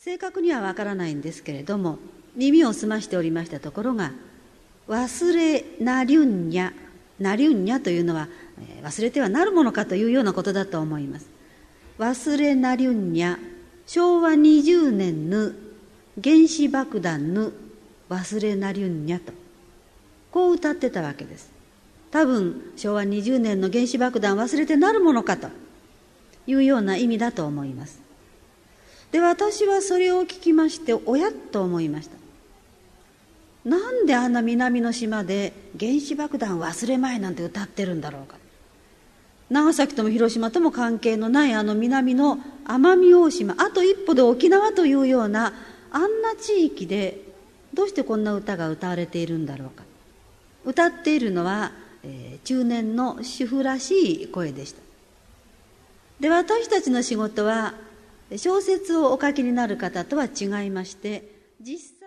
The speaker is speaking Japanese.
正確にはわからないんですけれども、耳を澄ましておりましたところが、忘れなりゅんにゃ、なりゅんにゃというのは、忘れてはなるものかというようなことだと思います。忘れなりゅんにゃ、昭和20年ぬ原子爆弾ぬ忘れなりゅんにゃと、こう歌ってたわけです。多分昭和20年の原子爆弾忘れてなるものかというような意味だと思います。で、私はそれを聞きまして、おやっと思いました。なんであんな南の島で原子爆弾忘れまいなんて歌ってるんだろうか。長崎とも広島とも関係のないあの南の奄美大島、あと一歩で沖縄というようなあんな地域でどうしてこんな歌が歌われているんだろうか。歌っているのは、中年の主婦らしい声でした。で、私たちの仕事は小説をお書きになる方とは違いまして、実際